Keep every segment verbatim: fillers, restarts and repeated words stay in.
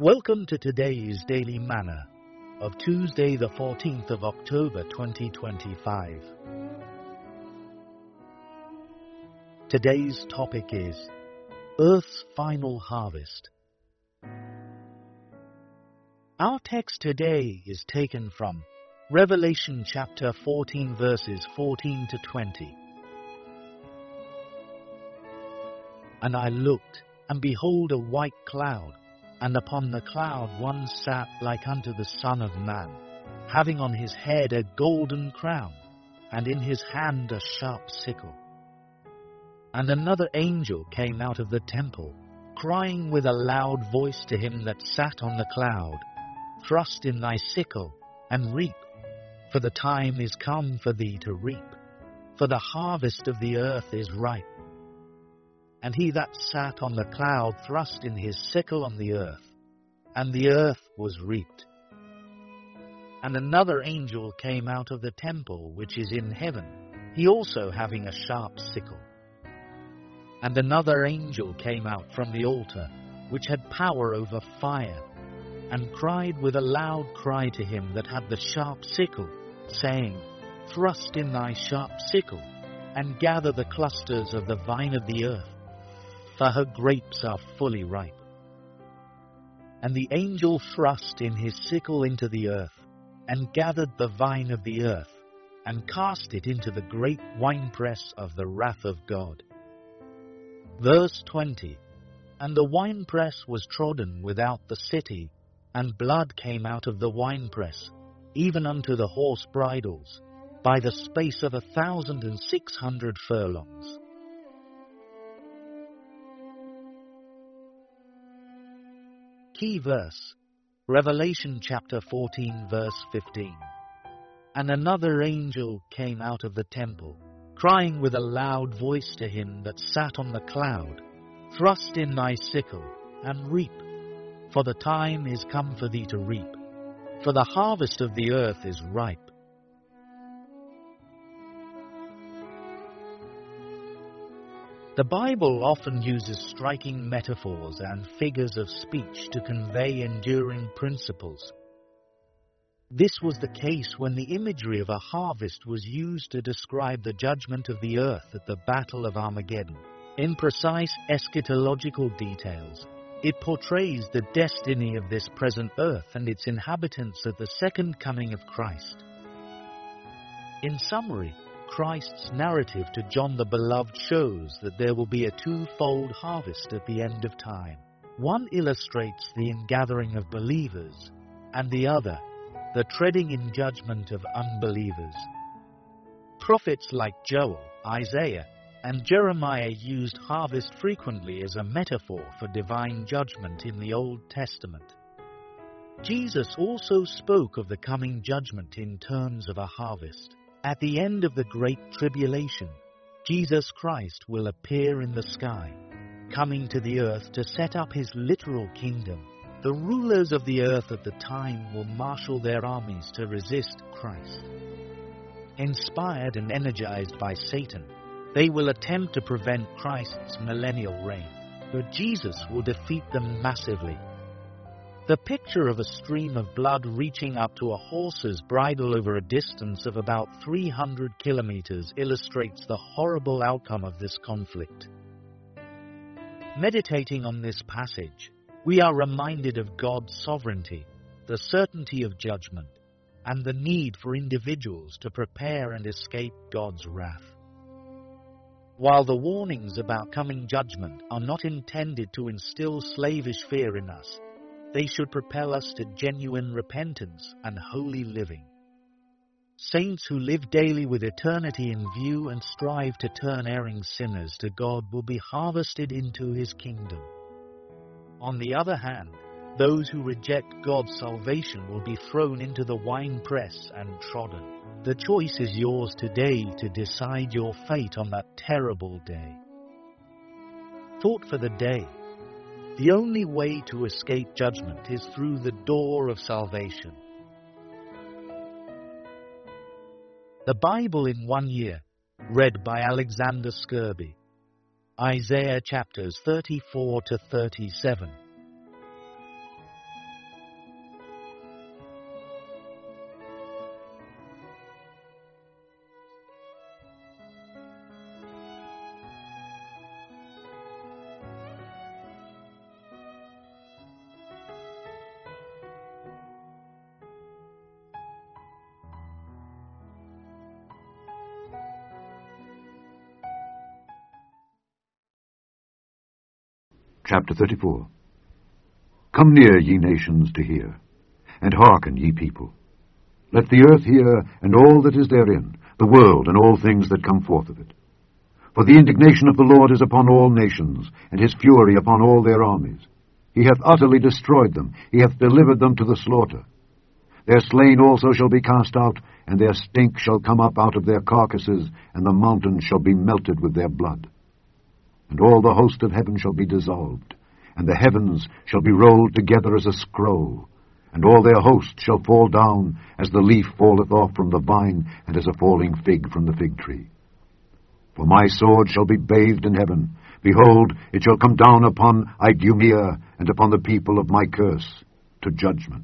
Welcome to today's Daily Manna of Tuesday the fourteenth of October twenty twenty-five. Today's topic is Earth's Final Harvest. Our text today is taken from Revelation chapter fourteen verses fourteen to twenty. And I looked, and behold a white cloud, and upon the cloud one sat like unto the Son of Man, having on his head a golden crown, and in his hand a sharp sickle. And another angel came out of the temple, crying with a loud voice to him that sat on the cloud, Thrust in thy sickle, and reap, for the time is come for thee to reap, for the harvest of the earth is ripe. And he that sat on the cloud thrust in his sickle on the earth, and the earth was reaped. And another angel came out of the temple which is in heaven, he also having a sharp sickle. And another angel came out from the altar, which had power over fire, and cried with a loud cry to him that had the sharp sickle, saying, Thrust in thy sharp sickle, and gather the clusters of the vine of the earth, for her grapes are fully ripe. And the angel thrust in his sickle into the earth, and gathered the vine of the earth, and cast it into the great winepress of the wrath of God. Verse twenty. And the winepress was trodden without the city, and blood came out of the winepress, even unto the horse bridles, by the space of a thousand and six hundred furlongs. Key verse, Revelation chapter fourteen verse fifteen. And another angel came out of the temple, crying with a loud voice to him that sat on the cloud, Thrust in thy sickle, and reap, for the time is come for thee to reap, for the harvest of the earth is ripe. The Bible often uses striking metaphors and figures of speech to convey enduring principles. This was the case when the imagery of a harvest was used to describe the judgment of the earth at the Battle of Armageddon. In precise eschatological details, it portrays the destiny of this present earth and its inhabitants at the second coming of Christ. In summary, Christ's narrative to John the Beloved shows that there will be a twofold harvest at the end of time. One illustrates the ingathering of believers, and the other, the treading in judgment of unbelievers. Prophets like Joel, Isaiah, and Jeremiah used harvest frequently as a metaphor for divine judgment in the Old Testament. Jesus also spoke of the coming judgment in terms of a harvest. At the end of the Great Tribulation, Jesus Christ will appear in the sky, coming to the earth to set up his literal kingdom. The rulers of the earth at the time will marshal their armies to resist Christ. Inspired and energized by Satan, they will attempt to prevent Christ's millennial reign, but Jesus will defeat them massively. The picture of a stream of blood reaching up to a horse's bridle over a distance of about three hundred kilometers illustrates the horrible outcome of this conflict. Meditating on this passage, we are reminded of God's sovereignty, the certainty of judgment, and the need for individuals to prepare and escape God's wrath. While the warnings about coming judgment are not intended to instill slavish fear in us, they should propel us to genuine repentance and holy living. Saints who live daily with eternity in view and strive to turn erring sinners to God will be harvested into his kingdom. On the other hand, those who reject God's salvation will be thrown into the winepress and trodden. The choice is yours today to decide your fate on that terrible day. Thought for the day. The only way to escape judgment is through the door of salvation. The Bible in one year, read by Alexander Skirby. Isaiah chapters thirty-four to thirty-seven. Chapter thirty-four. Come near, ye nations, to hear, and hearken, ye people. Let the earth hear, and all that is therein, the world, and all things that come forth of it. For the indignation of the Lord is upon all nations, and his fury upon all their armies. He hath utterly destroyed them, he hath delivered them to the slaughter. Their slain also shall be cast out, and their stink shall come up out of their carcasses, and the mountains shall be melted with their blood. And all the host of heaven shall be dissolved, and the heavens shall be rolled together as a scroll, and all their host shall fall down, as the leaf falleth off from the vine, and as a falling fig from the fig tree. For my sword shall be bathed in heaven. Behold, it shall come down upon Idumea, and upon the people of my curse, to judgment.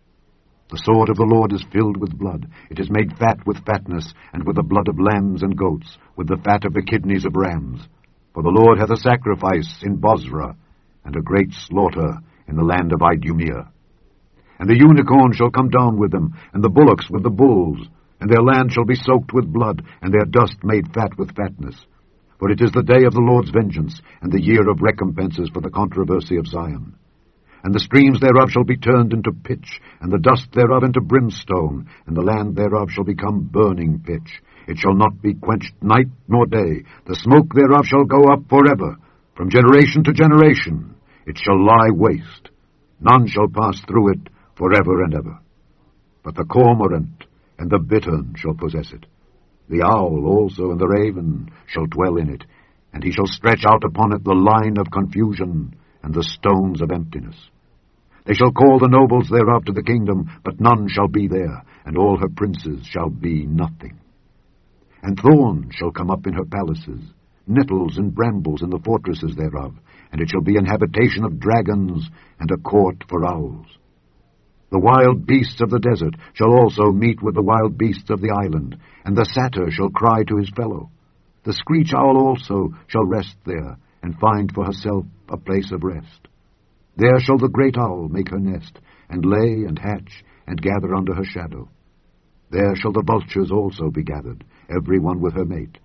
The sword of the Lord is filled with blood. It is made fat with fatness, and with the blood of lambs and goats, with the fat of the kidneys of rams. For the Lord hath a sacrifice in Bozrah, and a great slaughter in the land of Idumea. And the unicorn shall come down with them, and the bullocks with the bulls, and their land shall be soaked with blood, and their dust made fat with fatness. For it is the day of the Lord's vengeance, and the year of recompenses for the controversy of Zion. And the streams thereof shall be turned into pitch, and the dust thereof into brimstone, and the land thereof shall become burning pitch. It shall not be quenched night nor day. The smoke thereof shall go up forever, from generation to generation. It shall lie waste. None shall pass through it forever and ever. But the cormorant and the bittern shall possess it. The owl also and the raven shall dwell in it, and he shall stretch out upon it the line of confusion, and the stones of emptiness. They shall call the nobles thereof to the kingdom, but none shall be there, and all her princes shall be nothing. And thorns shall come up in her palaces, nettles and brambles in the fortresses thereof, and it shall be an habitation of dragons, and a court for owls. The wild beasts of the desert shall also meet with the wild beasts of the island, and the satyr shall cry to his fellow. The screech owl also shall rest there, and find for herself a place of rest. There shall the great owl make her nest, and lay and hatch, and gather under her shadow. There shall the vultures also be gathered, every one with her mate.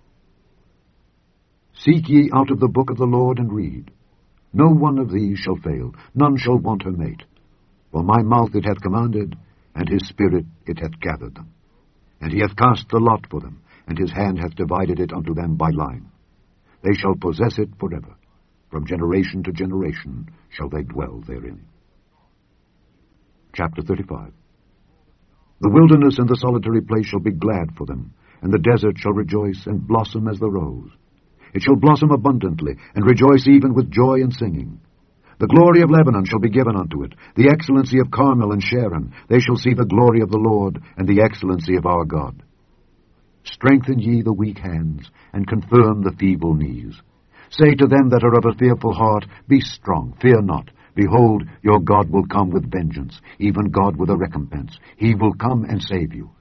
Seek ye out of the book of the Lord, and read. No one of these shall fail, none shall want her mate. For my mouth it hath commanded, and his spirit it hath gathered them. And he hath cast the lot for them, and his hand hath divided it unto them by line. They shall possess it forever. From generation to generation shall they dwell therein. Chapter thirty-five. The wilderness and the solitary place shall be glad for them, and the desert shall rejoice and blossom as the rose. It shall blossom abundantly, and rejoice even with joy and singing. The glory of Lebanon shall be given unto it, the excellency of Carmel and Sharon. They shall see the glory of the Lord, and the excellency of our God. Strengthen ye the weak hands, and confirm the feeble knees. Say to them that are of a fearful heart, Be strong, fear not. Behold, your God will come with vengeance, even God with a recompense. He will come and save you.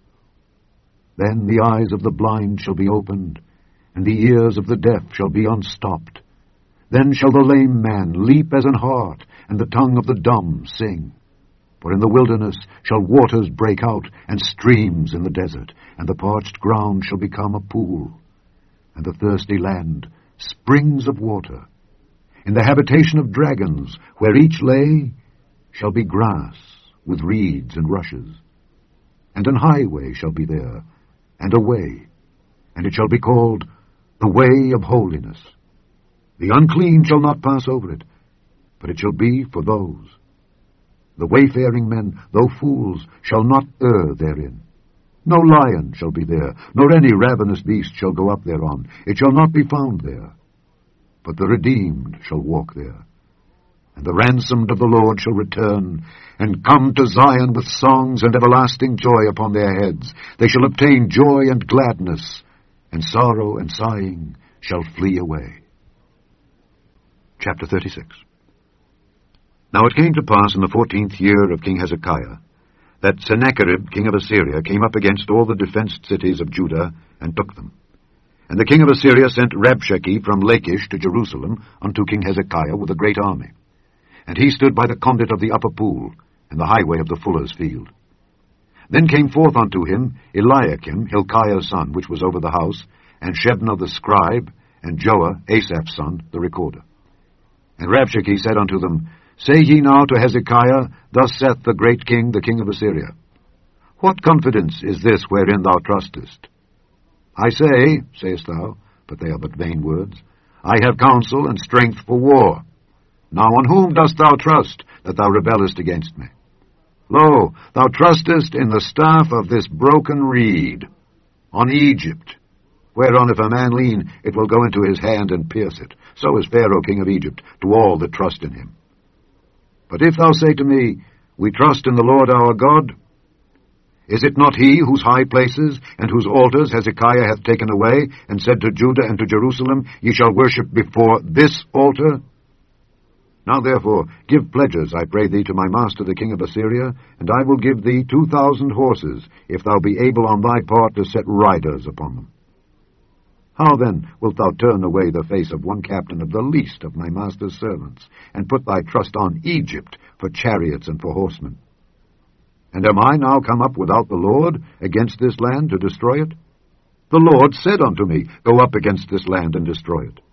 Then the eyes of the blind shall be opened, and the ears of the deaf shall be unstopped. Then shall the lame man leap as an hart, and the tongue of the dumb sing. For in the wilderness shall waters break out, and streams in the desert, and the parched ground shall become a pool, and the thirsty land springs of water. In the habitation of dragons, where each lay, shall be grass with reeds and rushes. And an highway shall be there, and a way, and it shall be called the way of holiness. The unclean shall not pass over it, but it shall be for those. The wayfaring men, though fools, shall not err therein. No lion shall be there, nor any ravenous beast shall go up thereon. It shall not be found there. But the redeemed shall walk there. And the ransomed of the Lord shall return, and come to Zion with songs and everlasting joy upon their heads. They shall obtain joy and gladness, and sorrow and sighing shall flee away. Chapter thirty-six. Now it came to pass in the fourteenth year of King Hezekiah, that Sennacherib king of Assyria came up against all the defenced cities of Judah, and took them. And the king of Assyria sent Rabshakeh from Lachish to Jerusalem unto King Hezekiah with a great army. And he stood by the conduit of the upper pool, and the highway of the fuller's field. Then came forth unto him Eliakim, Hilkiah's son, which was over the house, and Shebna the scribe, and Joah, Asaph's son, the recorder. And Rabshakeh said unto them, Say ye now to Hezekiah, Thus saith the great king, the king of Assyria, What confidence is this wherein thou trustest? I say, sayest thou, but they are but vain words, I have counsel and strength for war. Now on whom dost thou trust, that thou rebellest against me? Lo, thou trustest in the staff of this broken reed, on Egypt, whereon if a man lean, it will go into his hand and pierce it. So is Pharaoh king of Egypt to all that trust in him. But if thou say to me, We trust in the Lord our God, is it not he whose high places and whose altars Hezekiah hath taken away, and said to Judah and to Jerusalem, Ye shall worship before this altar? Now therefore give pledges, I pray thee, to my master the king of Assyria, and I will give thee two thousand horses, if thou be able on thy part to set riders upon them. How then wilt thou turn away the face of one captain of the least of my master's servants, and put thy trust on Egypt for chariots and for horsemen? And am I now come up without the Lord against this land to destroy it? The Lord said unto me, Go up against this land and destroy it.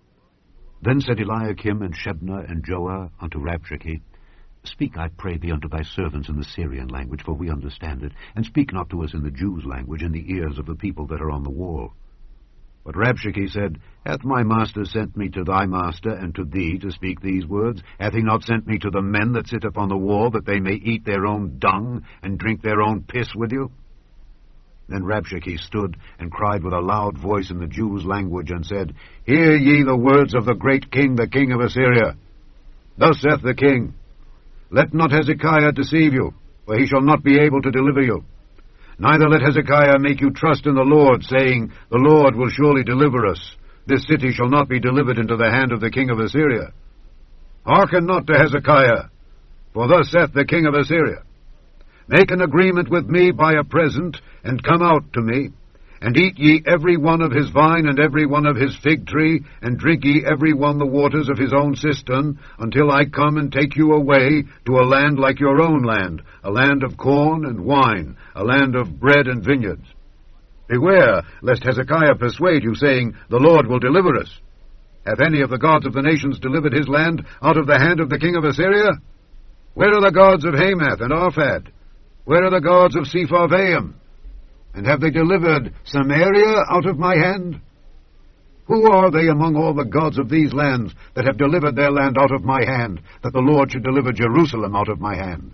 Then said Eliakim and Shebna and Joah unto Rabshakeh, Speak, I pray thee, unto thy servants in the Syrian language, for we understand it, and speak not to us in the Jews' language, in the ears of the people that are on the wall. But Rabshakeh said, Hath my master sent me to thy master and to thee to speak these words? Hath he not sent me to the men that sit upon the wall, that they may eat their own dung and drink their own piss with you? Then Rabshakeh stood and cried with a loud voice in the Jews' language, and said, Hear ye the words of the great king, the king of Assyria. Thus saith the king, Let not Hezekiah deceive you, for he shall not be able to deliver you. Neither let Hezekiah make you trust in the Lord, saying, The Lord will surely deliver us. This city shall not be delivered into the hand of the king of Assyria. Hearken not to Hezekiah, for thus saith the king of Assyria, Make an agreement with me by a present, and come out to me, and eat ye every one of his vine and every one of his fig tree, and drink ye every one the waters of his own cistern, until I come and take you away to a land like your own land, a land of corn and wine, a land of bread and vineyards. Beware, lest Hezekiah persuade you, saying, The Lord will deliver us. Hath any of the gods of the nations delivered his land out of the hand of the king of Assyria? Where are the gods of Hamath and Arphad? Where are the gods of Sepharvaim? And have they delivered Samaria out of my hand? Who are they among all the gods of these lands that have delivered their land out of my hand, that the Lord should deliver Jerusalem out of my hand?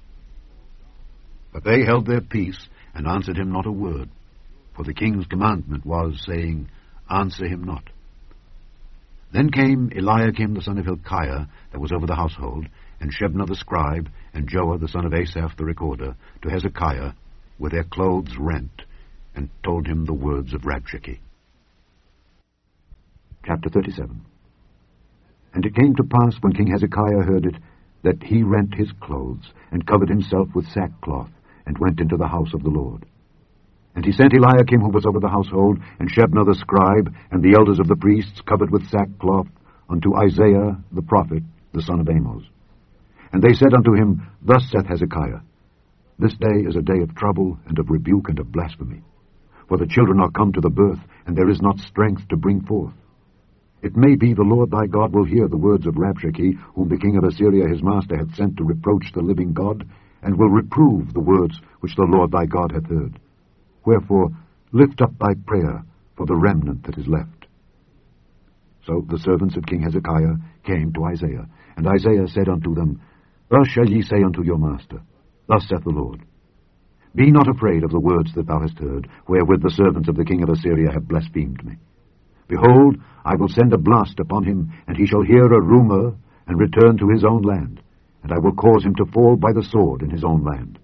But they held their peace, and answered him not a word. For the king's commandment was, saying, Answer him not. Then came Eliakim the son of Hilkiah, that was over the household, and Shebna the scribe, and Joah the son of Asaph the recorder, to Hezekiah, with their clothes rent, and told him the words of Rabshakeh. Chapter thirty-seven. And it came to pass, when King Hezekiah heard it, that he rent his clothes, and covered himself with sackcloth, and went into the house of the Lord. And he sent Eliakim, who was over the household, and Shebna the scribe, and the elders of the priests, covered with sackcloth, unto Isaiah the prophet, the son of Amos. And they said unto him, Thus saith Hezekiah, This day is a day of trouble, and of rebuke, and of blasphemy. For the children are come to the birth, and there is not strength to bring forth. It may be the Lord thy God will hear the words of Rabshakeh, whom the king of Assyria his master hath sent to reproach the living God, and will reprove the words which the Lord thy God hath heard. Wherefore lift up thy prayer for the remnant that is left. So the servants of King Hezekiah came to Isaiah, and Isaiah said unto them, Thus shall ye say unto your master, Thus saith the Lord, Be not afraid of the words that thou hast heard, wherewith the servants of the king of Assyria have blasphemed me. Behold, I will send a blast upon him, and he shall hear a rumor, and return to his own land, and I will cause him to fall by the sword in his own land.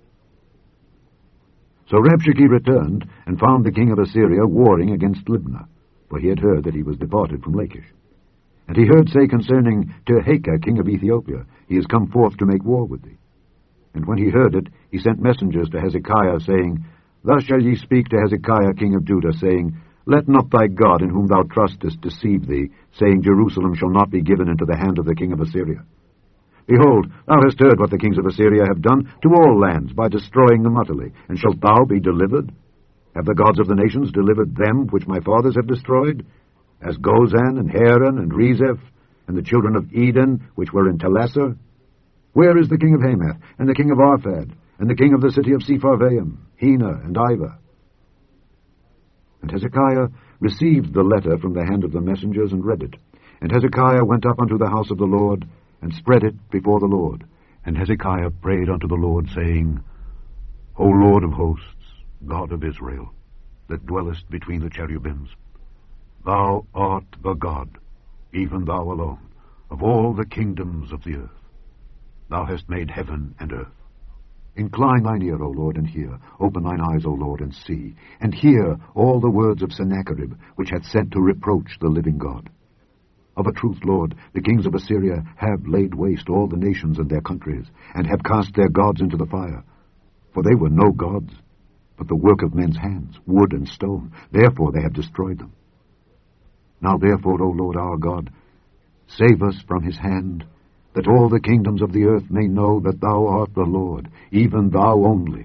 So Rabshakeh returned, and found the king of Assyria warring against Libnah, for he had heard that he was departed from Lachish. And he heard say concerning Tirhakah king of Ethiopia, He is come forth to make war with thee. And when he heard it, he sent messengers to Hezekiah, saying, Thus shall ye speak to Hezekiah king of Judah, saying, Let not thy God in whom thou trustest deceive thee, saying, Jerusalem shall not be given into the hand of the king of Assyria. Behold, thou hast heard what the kings of Assyria have done to all lands, by destroying them utterly, and shalt thou be delivered? Have the gods of the nations delivered them which my fathers have destroyed, as Gozan, and Haran, and Rezeph, and the children of Eden, which were in Telassar? Where is the king of Hamath, and the king of Arphad, and the king of the city of Sepharvaim, Hena and Ivah? And Hezekiah received the letter from the hand of the messengers, and read it. And Hezekiah went up unto the house of the Lord, and spread it before the Lord. And Hezekiah prayed unto the Lord, saying, O Lord of hosts, God of Israel, that dwellest between the cherubims, thou art the God, even thou alone, of all the kingdoms of the earth. Thou hast made heaven and earth. Incline thine ear, O Lord, and hear. Open thine eyes, O Lord, and see. And hear all the words of Sennacherib, which hath sent to reproach the living God. Of a truth, Lord, the kings of Assyria have laid waste all the nations and their countries, and have cast their gods into the fire. For they were no gods, but the work of men's hands, wood and stone. Therefore they have destroyed them. Now therefore, O Lord our God, save us from his hand, that all the kingdoms of the earth may know that thou art the Lord, even thou only.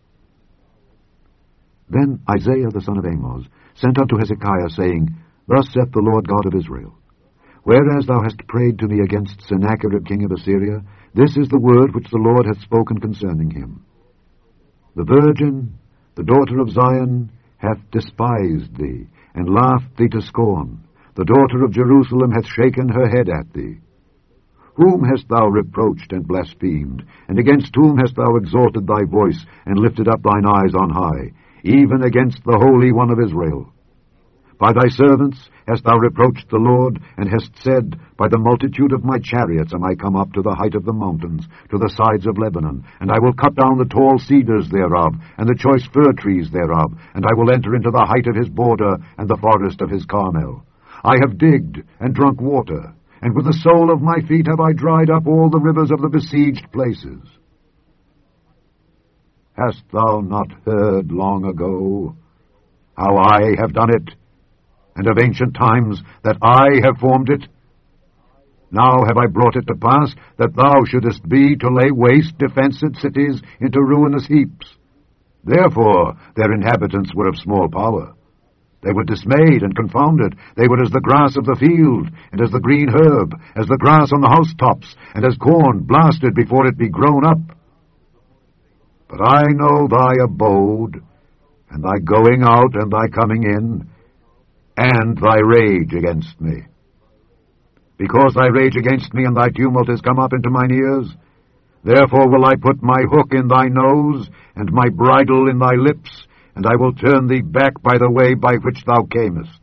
Then Isaiah the son of Amoz sent unto Hezekiah, saying, Thus saith the Lord God of Israel, Whereas thou hast prayed to me against Sennacherib king of Assyria, this is the word which the Lord hath spoken concerning him. The virgin, the daughter of Zion, hath despised thee, and laughed thee to scorn. The daughter of Jerusalem hath shaken her head at thee. Whom hast thou reproached and blasphemed? And against whom hast thou exalted thy voice, and lifted up thine eyes on high? Even against the Holy One of Israel. By thy servants hast thou reproached the Lord, and hast said, By the multitude of my chariots am I come up to the height of the mountains, to the sides of Lebanon, and I will cut down the tall cedars thereof, and the choice fir trees thereof, and I will enter into the height of his border, and the forest of his Carmel. I have digged and drunk water, and with the sole of my feet have I dried up all the rivers of the besieged places. Hast thou not heard long ago how I have done it, and of ancient times that I have formed it? Now have I brought it to pass that thou shouldest be to lay waste defenced cities into ruinous heaps. Therefore their inhabitants were of small power. They were dismayed and confounded. They were as the grass of the field, and as the green herb, as the grass on the housetops, and as corn blasted before it be grown up. But I know thy abode, and thy going out and thy coming in, and thy rage against me. Because thy rage against me and thy tumult is come up into mine ears, therefore will I put my hook in thy nose, and my bridle in thy lips, and I will turn thee back by the way by which thou camest.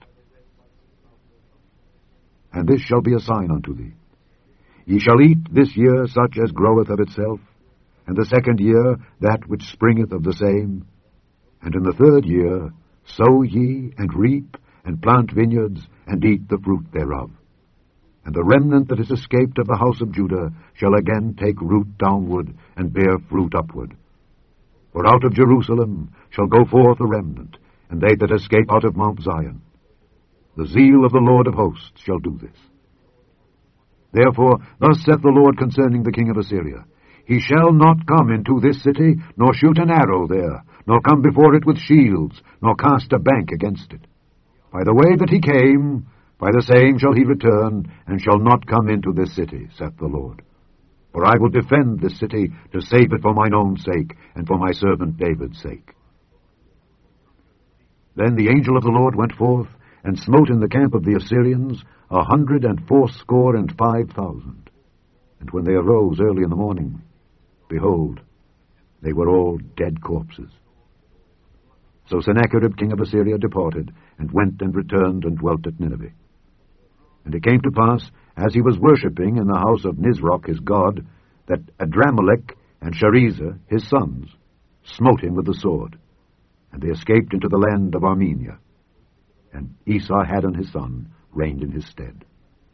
And this shall be a sign unto thee. Ye shall eat this year such as groweth of itself, and the second year that which springeth of the same, and in the third year sow ye, and reap, and plant vineyards, and eat the fruit thereof. And the remnant that is escaped of the house of Judah shall again take root downward, and bear fruit upward. For out of Jerusalem shall go forth a remnant, and they that escape out of Mount Zion. The zeal of the Lord of hosts shall do this. Therefore thus saith the Lord concerning the king of Assyria, He shall not come into this city, nor shoot an arrow there, nor come before it with shields, nor cast a bank against it. By the way that he came, by the same shall he return, and shall not come into this city, saith the Lord. For I will defend this city to save it for mine own sake, and for my servant David's sake. Then the angel of the Lord went forth, and smote in the camp of the Assyrians a hundred and fourscore and five thousand. And when they arose early in the morning, behold, they were all dead corpses. So Sennacherib king of Assyria departed, and went and returned and dwelt at Nineveh. And it came to pass, as he was worshipping in the house of Nisroch his god, that Adramelech and Sharezer his sons smote him with the sword, and they escaped into the land of Armenia. And Esarhaddon his son reigned in his stead.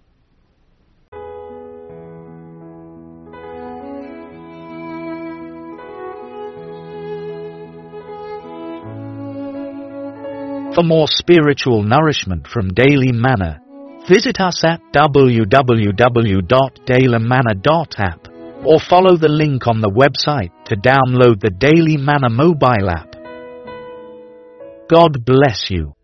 For more spiritual nourishment from Daily Manna, visit us at w w w dot daily manna dot app or follow the link on the website to download the Daily Manna mobile app. God bless you.